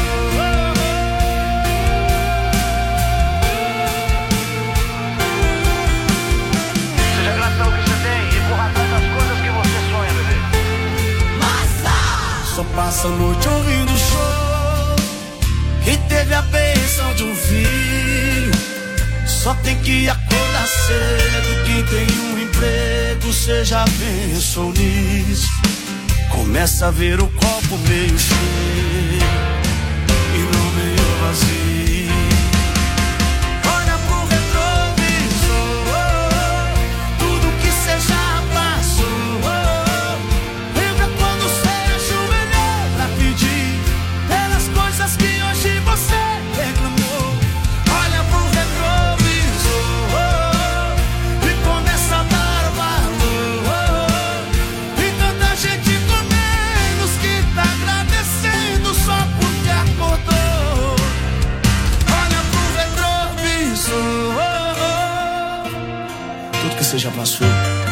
Seja grato pelo que você tem e corra atrás das coisas que você sonha, bebê. Massa! Só passa a noite ouvindo show. Quem teve a bênção de um filho, só tem que acordar cedo. Quem tem um emprego, cê já pensou nisso? Começa a ver o copo meio cheio e não meio vazio. Olha pro retrovisor, tudo que cê já passou. Lembra quando cê achou melhor pra pedir pelas coisas que hoje você reclamou. Olha pro retrovisor e começa a dar valor. E tanta gente com menos que tá agradecendo só porque acordou. Olha pro retrovisor, tudo que você já passou.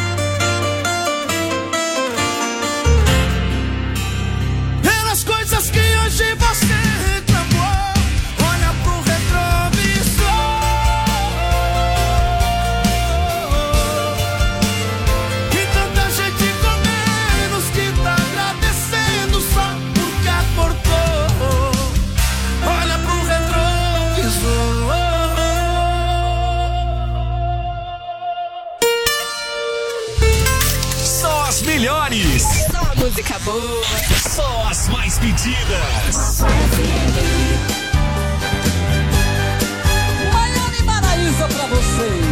Pelas coisas que hoje você reclamou. Olha pro retrovisor e tanta gente com menos que tá agradecendo só porque acordou. Olha pro retrovisor. Só as melhores. Só música boa. Só as mais pedidas. vocês.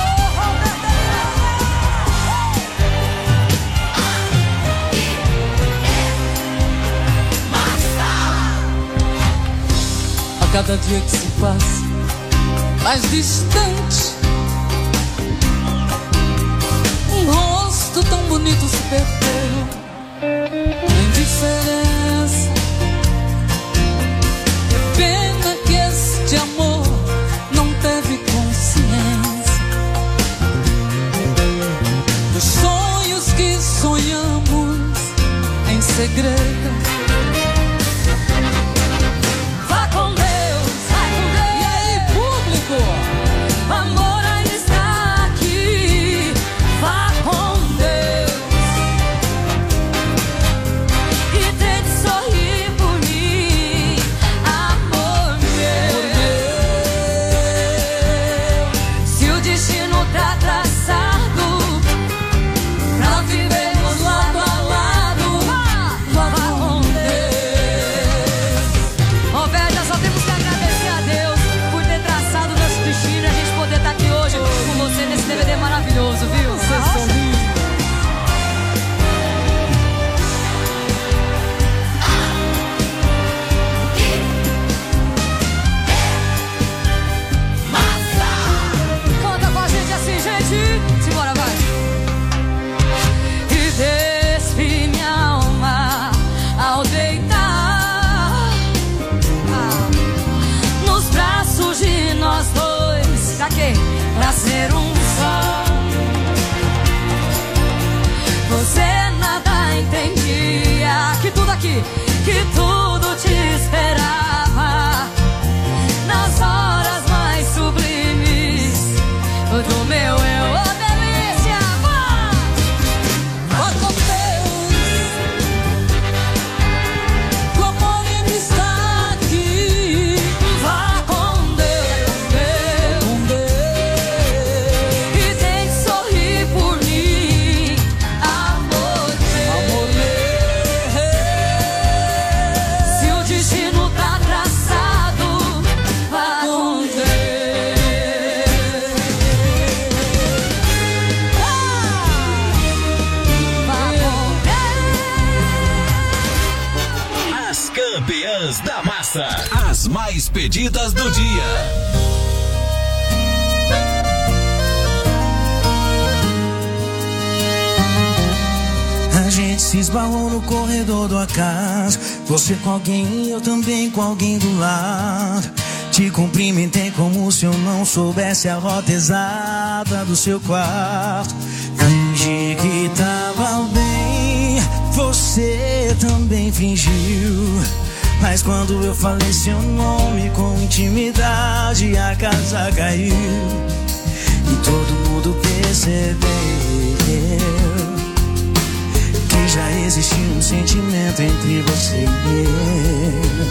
A cada dia que se passa mais distante, um rosto tão bonito se perdeu na indiferença. Que pena que este amor não teve consciência dos sonhos que sonhamos em segredo. Vá com Deus, vai com Deus. E aí, público? O amor ainda está aqui. Vá com Deus e tente sorrir por mim, amor meu. Se o destino tá traçado pra vivermos lado a lado, vá com Deus. Ó, velha, só temos que agradecer a Deus por ter traçado nosso destino e a gente poder estar aqui hoje com você nesse DVD maravilhoso, viu? Vocês são lindos. Canta com a gente assim, gente. Simbora, vai. E despe minha alma ao deitar nos braços de nós dois. Pra quê? Pra ser um só. Você nada entendia, que tudo aqui, que tudo te esperava nas horas mais sublimes do meu eu. Ô, delícia, vá! Vá com Deus, o amor ainda está aqui. Vá com Deus, com Deus, e tente sorrir por mim, amor meu. Se o destino tá traçado, vá com Deus. Vá com Deus. As campeãs da massa. As mais pedidas do dia. A gente se esbarrou no corredor do acaso. Você com alguém, eu também com alguém do lado. Te cumprimentei como se eu não soubesse a rota exata do seu quarto. Fingi que tava bem, você também fingiu. Mas quando eu falei seu nome com intimidade, a casa caiu. E todo mundo percebeu que já existia um sentimento entre você e eu.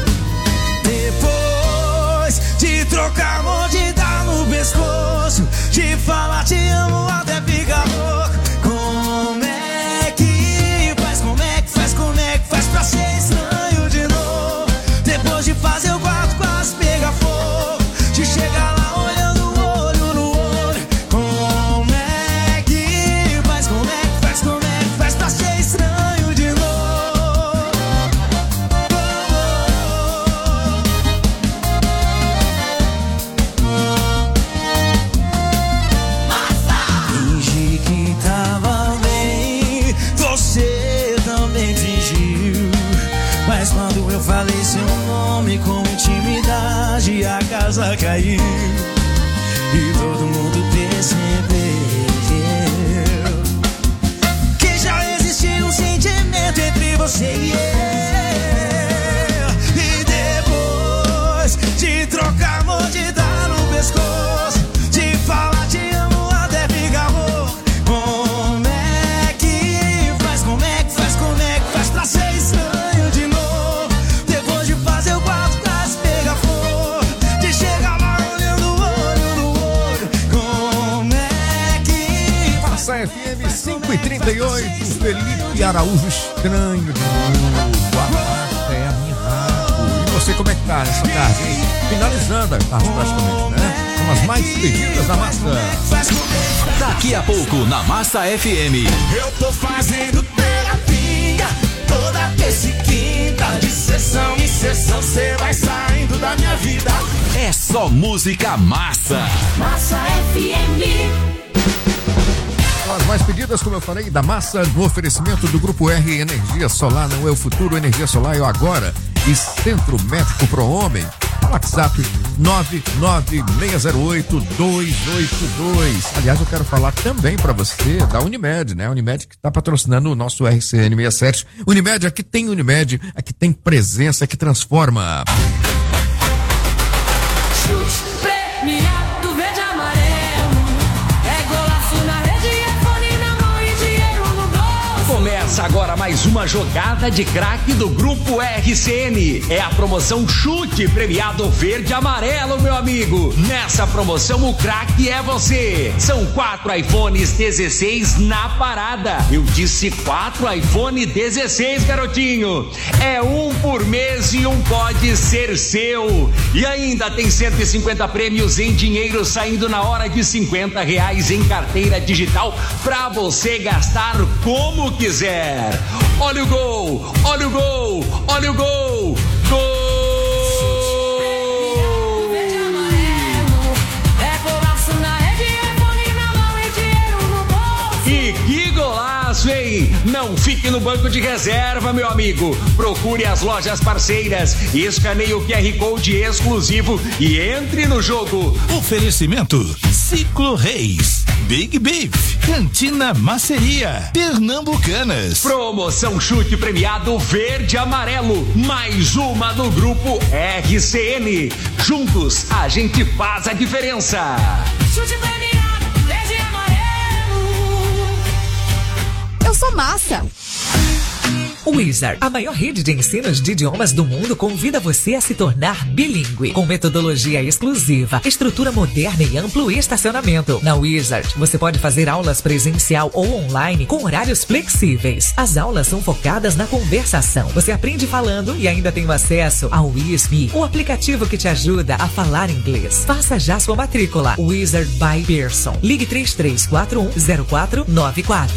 Depois de trocar amor, de dar no pescoço, de falar te amo até ficar louco. Como é que faz, como é que faz, como é que faz pra ser estranho de novo? Depois de fazer o quarto quase pegar fogo, de chegar lá olhando olho no olho. Como é que faz, como é que faz, como é que faz pra ser estranho de novo? Fingi que tava bem, você também fingiu. Mas quando eu falei seu nome com intimidade, a casa caiu. E todo mundo percebeu que já existia um sentimento entre você e eu. E depois de trocar amor, de dar no pescoço, de falar te amo até ficar louco. Como é que faz, como é que faz, como é que faz pra ser estranho de novo? Depois de fazer o quarto quase pegar fogo, de chegar lá olhando olho no olho. Como é que faz? Passa FM 5h38, Felipe Araújo, estranho de novo. A marca é a minha rádio. E você, como é que tá nessa tarde, hein? Finalizando a tarde praticamente, né? são as mais pedidas da Massa. Daqui a pouco na Massa FM. Eu tô fazendo terapia toda terça e quinta, de sessão em sessão, cê vai saindo da minha vida. É só música massa. Massa FM. As mais pedidas, como eu falei, da Massa, no oferecimento do Grupo R, Energia Solar não é o futuro, energia solar é o agora. E Centro Médico Pro Homem, WhatsApp 99608-282. Aliás, eu quero falar também para você da Unimed, né? A Unimed que está patrocinando o nosso RCN 67. Unimed, aqui tem Unimed, aqui tem presença que transforma. Chute premiado verde amarelo, é golaço na rede, iPhone na mão e dinheiro no bolso. Começa agora mais uma jogada de craque do Grupo RCN. É a promoção Chute Premiado Verde Amarelo, meu amigo. Nessa promoção o craque é você. São 4 iPhones 16 na parada. Eu disse 4 iPhone 16, garotinho. É um por mês e um pode ser seu. E ainda tem 150 prêmios em dinheiro saindo na hora de R$50 em carteira digital pra você gastar como quiser. Olha o gol, olha o gol, olha o gol, gol! E que golaço, hein? Não fique no banco de reserva, meu amigo. Procure as lojas parceiras, escaneie o QR Code exclusivo e entre no jogo. Oferecimento Ciclo Reis, Big Beef, Cantina Maceria, Pernambucanas. Promoção Chute Premiado Verde Amarelo, mais uma do Grupo RCN. Juntos a gente faz a diferença. Chute premiado verde e amarelo. Eu sou Massa. Wizard, a maior rede de ensinos de idiomas do mundo, convida você a se tornar bilíngue, com metodologia exclusiva, estrutura moderna e amplo estacionamento. Na Wizard, você pode fazer aulas presencial ou online com horários flexíveis. As aulas são focadas na conversação. Você aprende falando e ainda tem acesso ao WizMe, o aplicativo que te ajuda a falar inglês. Faça já sua matrícula. Wizard by Pearson. Ligue 3341-0494.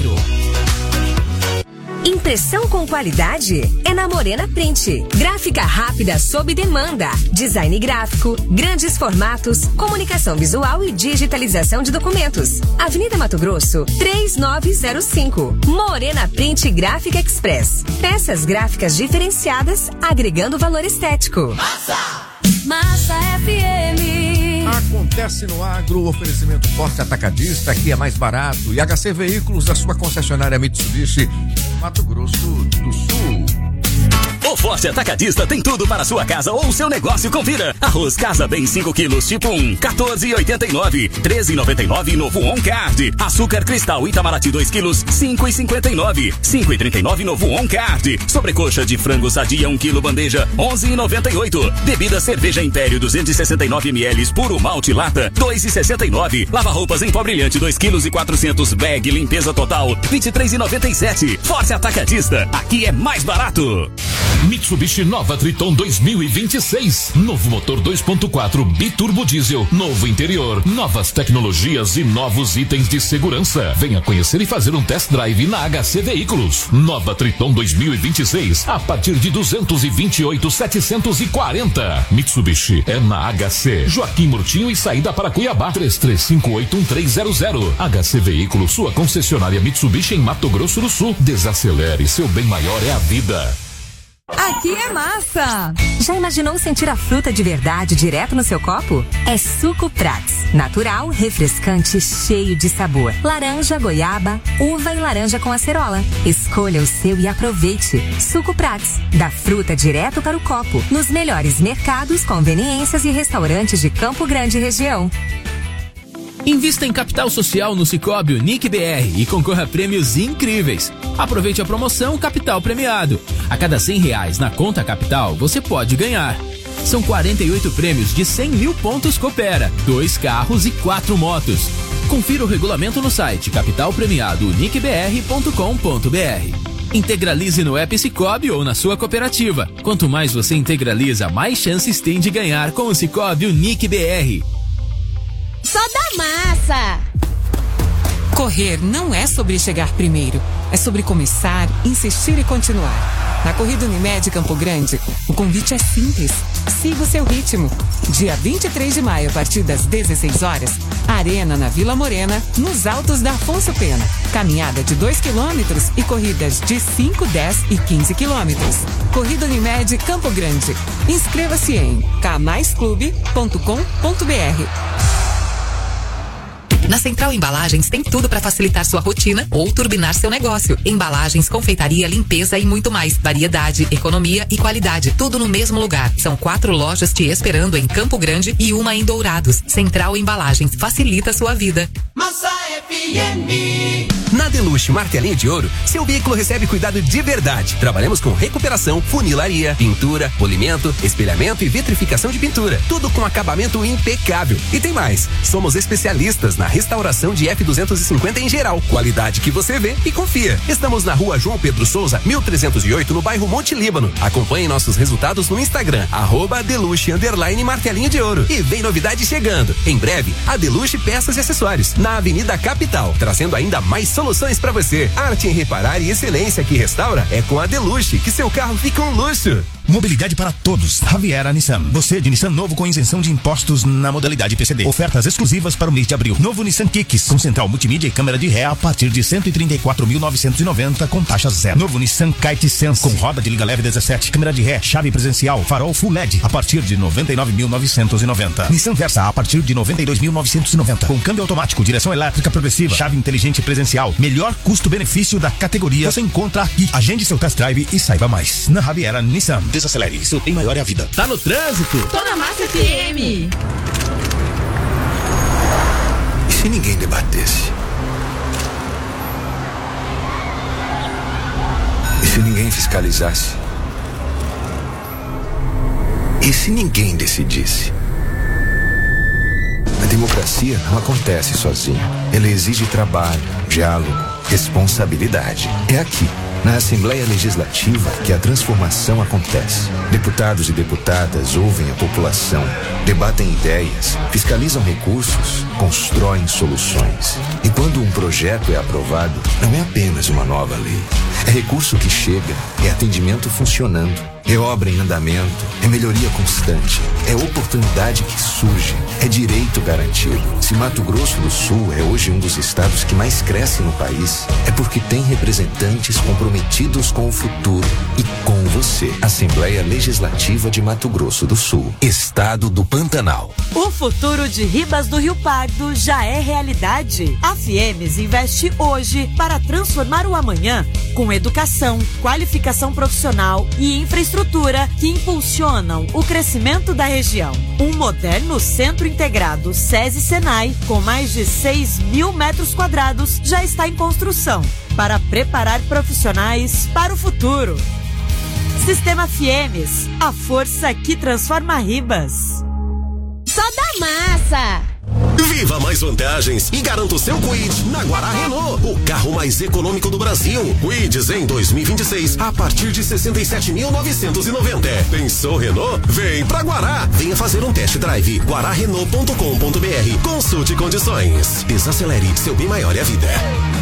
Impressão com qualidade é na Morena Print. Gráfica rápida sob demanda. Design gráfico, grandes formatos, comunicação visual e digitalização de documentos. Avenida Mato Grosso, 3905. Morena Print Gráfica Express. Peças gráficas diferenciadas, agregando valor estético. Massa FM. Acontece no agro, oferecimento Forte Atacadista, aqui é mais barato. E HC Veículos, a sua concessionária Mitsubishi, Mato Grosso do Sul. O Forte Atacadista tem tudo para sua casa ou seu negócio. Confira. Arroz Casa Bem 5 quilos tipo 1, 14,89. 13,99 novo On Card. Açúcar Cristal Itamaraty 2 quilos, 5,59. 5,39 novo On Card. Sobrecoxa de frango sadia 1 quilo bandeja, 11,98. Bebida Cerveja Império 269 ml puro malte lata, 2,69. Lava roupas em pó brilhante 2 quilos e 400 bag limpeza total, 23,97. Forte Atacadista. Aqui é mais barato. Mitsubishi Nova Triton 2026. Novo motor 2.4 biturbo diesel, novo interior, novas tecnologias e novos itens de segurança. Venha conhecer e fazer um test drive na HC Veículos. Nova Triton 2026 a partir de 228.740. Mitsubishi é na HC. Joaquim Murtinho e saída para Cuiabá 33581300. HC Veículos, sua concessionária Mitsubishi em Mato Grosso do Sul. Desacelere, seu bem maior é a vida. Aqui é massa! Já imaginou sentir a fruta de verdade direto no seu copo? É Suco Prats. Natural, refrescante, cheio de sabor. Laranja, goiaba, uva e laranja com acerola. Escolha o seu e aproveite. Suco Prats. Da fruta direto para o copo. Nos melhores mercados, conveniências e restaurantes de Campo Grande e região. Invista em capital social no Sicoob Unique BR e concorra a prêmios incríveis. Aproveite a promoção Capital Premiado. A cada R$100 na conta capital, você pode ganhar. São 48 prêmios de 100 mil pontos Coopera, 2 carros e 4 motos. Confira o regulamento no site capitalpremiadouniquebr.com.br. Integralize no app Sicoob ou na sua cooperativa. Quanto mais você integraliza, mais chances tem de ganhar com o Sicoob Unique BR. Só da massa. Correr não é sobre chegar primeiro, é sobre começar, insistir e continuar. Na Corrida Unimed Campo Grande, o convite é simples. Siga o seu ritmo. Dia 23 de maio, a partir das 16 horas, Arena na Vila Morena, nos Altos da Afonso Pena. Caminhada de 2 quilômetros e corridas de 5, 10 e 15 quilômetros. Corrida Unimed Campo Grande. Inscreva-se em camaisclube.com.br. Na Central Embalagens tem tudo para facilitar sua rotina ou turbinar seu negócio. Embalagens, confeitaria, limpeza e muito mais. Variedade, economia e qualidade. Tudo no mesmo lugar. São 4 lojas te esperando em Campo Grande e uma em Dourados. Central Embalagens. Facilita a sua vida. Massa FM. Na Deluxe Martelinho de Ouro, seu veículo recebe cuidado de verdade. Trabalhamos com recuperação, funilaria, pintura, polimento, espelhamento e vitrificação de pintura. Tudo com acabamento impecável. E tem mais. Somos especialistas na restauração de F250 em geral. Qualidade que você vê e confia. Estamos na Rua João Pedro Souza, 1308, no bairro Monte Líbano. Acompanhe nossos resultados no Instagram, @Deluxe_Martelinho de Ouro. E vem novidade chegando. Em breve, a Deluxe Peças e Acessórios, na Avenida Capital, trazendo ainda mais soluções para você. Arte em reparar e excelência que restaura é com a Deluxe, que seu carro fica um luxo. Mobilidade para todos. Javiera Nissan. Você de Nissan novo com isenção de impostos na modalidade PCD. Ofertas exclusivas para o mês de abril. Novo Nissan Kicks com central multimídia e câmera de ré a partir de 134.990 com taxa zero. Novo Nissan Kite Sense com roda de liga leve 17, câmera de ré, chave presencial, farol Full LED a partir de 99.990. Nissan Versa a partir de 92.990 com câmbio automático, direção elétrica progressiva, chave inteligente presencial. Melhor custo-benefício da categoria você encontra aqui. Agende seu test drive e saiba mais. Na Javiera Nissan. Desacelere, seu bem maior é a vida. Tá no trânsito? Tô na Massa FM. E se ninguém debatesse? E se ninguém fiscalizasse? E se ninguém decidisse? A democracia não acontece sozinha. Ela exige trabalho, diálogo, responsabilidade. É aqui, na Assembleia Legislativa, que a transformação acontece. Deputados e deputadas ouvem a população, debatem ideias, fiscalizam recursos, constroem soluções. E quando um projeto é aprovado, não é apenas uma nova lei. É recurso que chega, é atendimento funcionando, é obra em andamento, é melhoria constante, é oportunidade que surge, é direito garantido. Se Mato Grosso do Sul é hoje um dos estados que mais cresce no país, é porque tem representantes comprometidos com o futuro e com você. Assembleia Legislativa de Mato Grosso do Sul, Estado do Pantanal. O futuro de Ribas do Rio Pardo já é realidade. A Fiemes investe hoje para transformar o amanhã com educação, qualificação profissional e infraestrutura que impulsionam o crescimento da região. Um moderno centro integrado SESI-Senai com mais de 6.000 metros quadrados já está em construção para preparar profissionais para o futuro. Sistema Fiemes, a força que transforma Ribas. Só da massa. Viva mais vantagens e garanta o seu Kwid na Guará Renault, o carro mais econômico do Brasil. Kwids em 2026 a partir de 67.990. Pensou Renault? Vem pra Guará. Venha fazer um test drive. guararenault.com.br. Consulte condições. Desacelere, seu bem maior é a vida.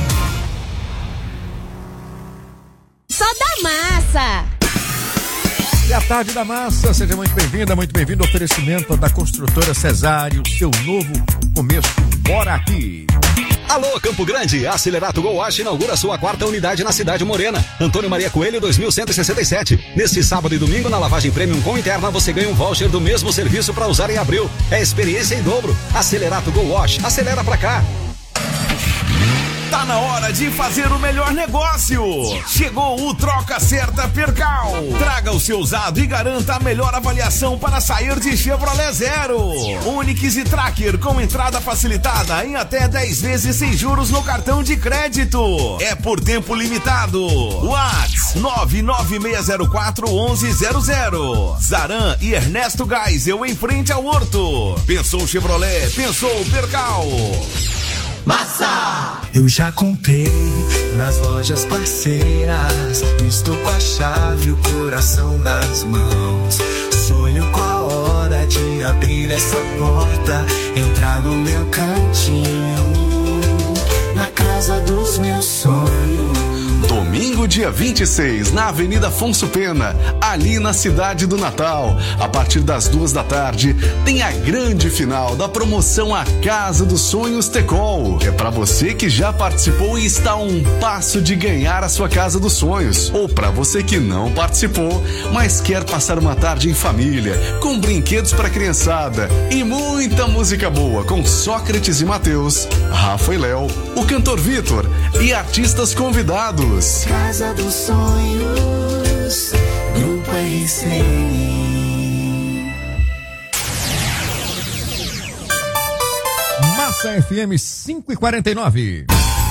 Só da massa. E a tarde da massa, seja muito bem-vinda, muito bem-vindo ao oferecimento da construtora Cesário, seu novo começo. Bora aqui! Alô, Campo Grande, a Acelerato Go Wash inaugura sua 4ª unidade na Cidade Morena. Antônio Maria Coelho, 2167. Neste sábado e domingo, na lavagem Premium com interna, você ganha um voucher do mesmo serviço para usar em abril. É experiência em dobro. Acelerato Go Wash, acelera pra cá. Tá na hora de fazer o melhor negócio. Chegou o Troca Certa Percal. Traga o seu usado e garanta a melhor avaliação para sair de Chevrolet zero. Onix e Tracker com entrada facilitada em até 10 vezes sem juros no cartão de crédito. É por tempo limitado. WhatsApp 996041100. Zaran e Ernesto Geisel em frente ao Horto. Pensou Chevrolet, pensou Percal. Massa! Eu já comprei nas lojas parceiras. Estou com a chave e o coração nas mãos. Sonho com a hora de abrir essa porta, entrar no meu cantinho, na casa dos meus sonhos. Domingo, dia 26, na Avenida Afonso Pena, ali na cidade do Natal. A partir das 14h, tem a grande final da promoção A Casa dos Sonhos Tecol. É pra você que já participou e está a um passo de ganhar a sua Casa dos Sonhos. Ou pra você que não participou, mas quer passar uma tarde em família, com brinquedos pra criançada e muita música boa com Sócrates e Mateus, Rafa e Léo, o cantor Vitor e artistas convidados. Casa dos Sonhos, Grupo RCN. Massa FM 5h49.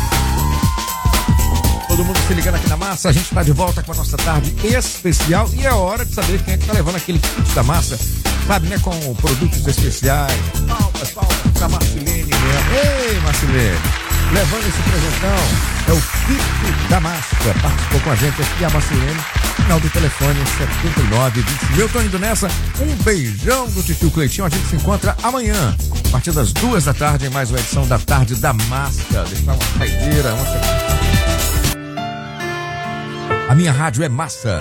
Todo mundo se ligando aqui na Massa, a gente está de volta com a nossa tarde especial e é hora de saber quem é que tá levando aquele kit da Massa, sabe, né, com produtos especiais. Palmas pra Marcilene, né? Ei, Marcilene, levando esse presentão, é o kit da Massa. Participou com a gente aqui a Marcilene, final do telefone 7920. Eu tô indo nessa, um beijão do tio Cleitinho, a gente se encontra amanhã, a partir das 14h, em mais uma edição da Tarde da Massa. Deixar uma saideira, A minha rádio é Massa.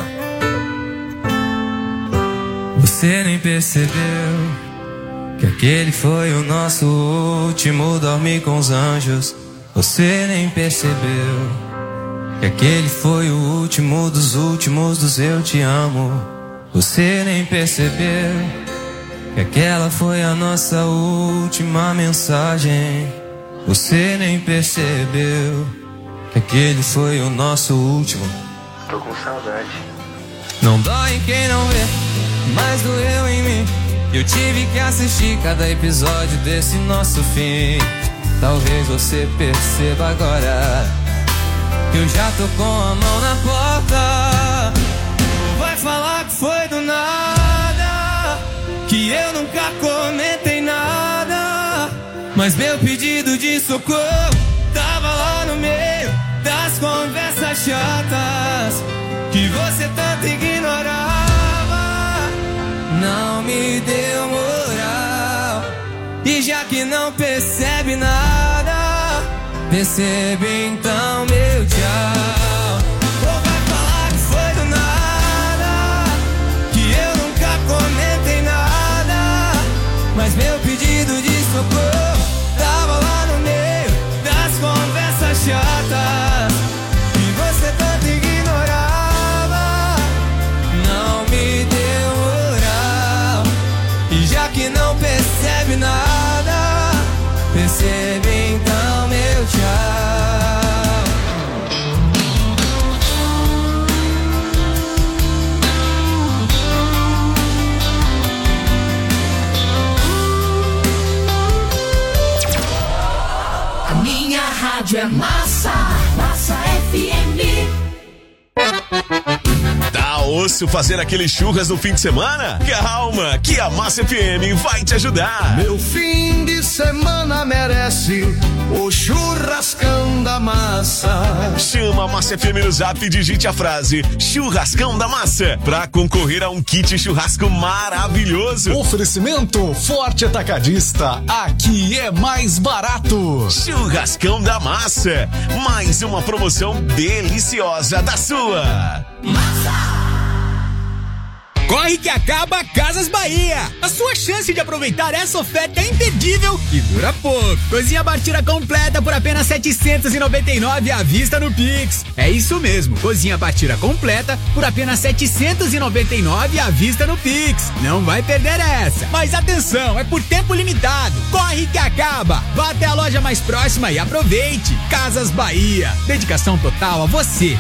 Você nem percebeu que aquele foi o nosso último dormir com os anjos. Você nem percebeu que aquele foi o último dos eu te amo. Você nem percebeu que aquela foi a nossa última mensagem. Você nem percebeu que aquele foi o nosso último. Tô com saudade. Não dói em quem não vê, mas doeu em mim. Eu tive que assistir cada episódio desse nosso fim. Talvez você perceba agora que eu já tô com a mão na porta. Vai falar que foi do nada, que eu nunca comentei nada, mas meu pedido de socorro tava lá no meio das conversas chatas que você tanto ignorava. Não me deu moral, e já que não percebe nada, percebe então meu tchau. Ou vai falar que foi do nada, que eu nunca comentei nada, mas meu pedido de socorro tava lá no meio das conversas chatas que você tanto ignorava. Não me deu moral, e já que não percebe nada, percebe então meu tchau. A minha rádio é Massa, Massa FM. Tá osso fazer aquele churras no fim de semana? Calma, que a Massa FM vai te ajudar. Meu fim de semana merece o churrascão da massa. Chama a Massa FM no Zap e digite a frase Churrascão da Massa pra concorrer a um kit churrasco maravilhoso. Oferecimento Forte Atacadista, aqui é mais barato. Churrascão da Massa, mais uma promoção deliciosa da sua Massa! Corre que acaba Casas Bahia. A sua chance de aproveitar essa oferta é imperdível e dura pouco. Cozinha batida completa por apenas R$ 799 à vista no Pix. É isso mesmo, cozinha batida completa por apenas R$ 799 à vista no Pix. Não vai perder essa. Mas atenção, é por tempo limitado. Corre que acaba. Vá até a loja mais próxima e aproveite. Casas Bahia. Dedicação total a você.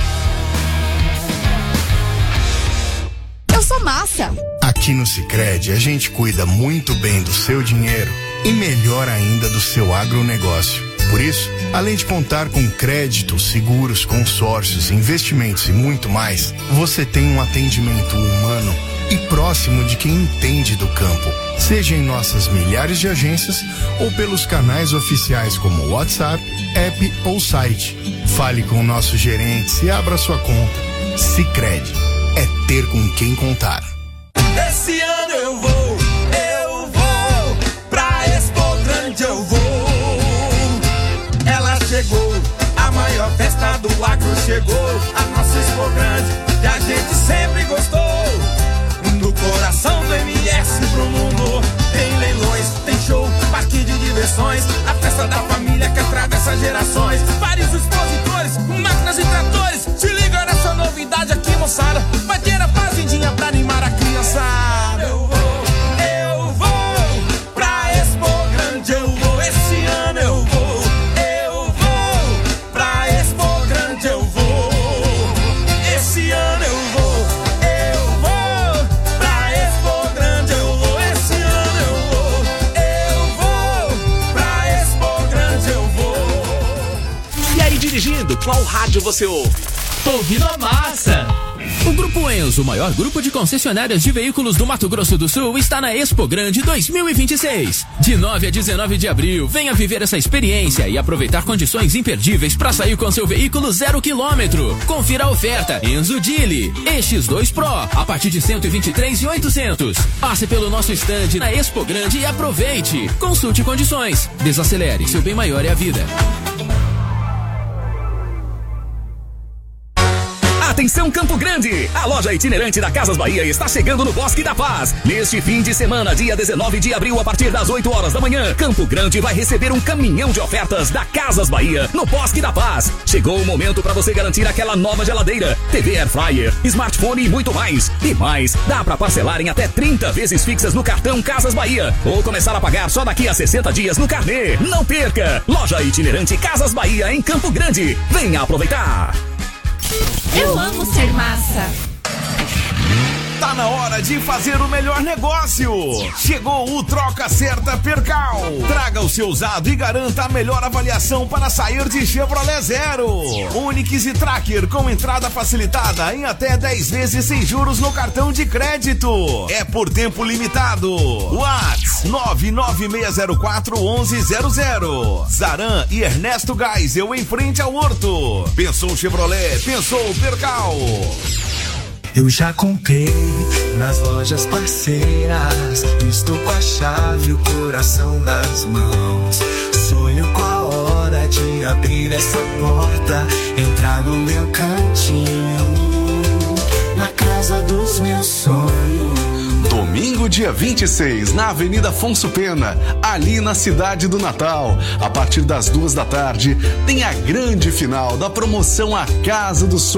Eu sou Massa. Aqui no Sicredi a gente cuida muito bem do seu dinheiro e melhor ainda do seu agronegócio. Por isso, além de contar com crédito, seguros, consórcios, investimentos e muito mais, você tem um atendimento humano e próximo de quem entende do campo. Seja em nossas milhares de agências ou pelos canais oficiais como WhatsApp, app ou site. Fale com nossos gerentes e abra sua conta. Sicredi é ter com quem contar. Esse ano eu vou Qual rádio você ouve? Ouvindo a Massa. O Grupo Enzo, o maior grupo de concessionárias de veículos do Mato Grosso do Sul, está na Expo Grande 2026. De 9 a 19 de abril, venha viver essa experiência e aproveitar condições imperdíveis para sair com seu veículo 0 km. Confira a oferta Enzo Gili EX2 Pro a partir de 123.800. Passe pelo nosso estande na Expo Grande e aproveite. Consulte condições. Desacelere, seu bem maior é a vida. Atenção Campo Grande! A loja itinerante da Casas Bahia está chegando no Bosque da Paz. Neste fim de semana, dia 19 de abril, a partir das 8 horas da manhã, Campo Grande vai receber um caminhão de ofertas da Casas Bahia no Bosque da Paz. Chegou o momento para você garantir aquela nova geladeira, TV Air Fryer, smartphone e muito mais. E mais, dá para parcelar em até 30 vezes fixas no cartão Casas Bahia ou começar a pagar só daqui a 60 dias no carnê. Não perca! Loja itinerante Casas Bahia em Campo Grande. Venha aproveitar! Eu amo ser massa. Tá na hora de fazer o melhor negócio. Chegou o Troca Certa Percal. Traga o seu usado e garanta a melhor avaliação para sair de Chevrolet Zero. Onix e Tracker com entrada facilitada em até 10 vezes sem juros no cartão de crédito. É por tempo limitado. WhatsApp 996041100. Zaran e Ernesto Geisel em frente ao Horto. Pensou Chevrolet, pensou Percal. Eu já comprei nas lojas parceiras. Estou com a chave e o coração nas mãos. Sonho com a hora de abrir essa porta, entrar no meu cantinho, na casa dos meus sonhos. Domingo, dia 26, na Avenida Afonso Pena, ali na cidade do Natal. A partir das 2 da tarde, tem a grande final da promoção A Casa do Sonho.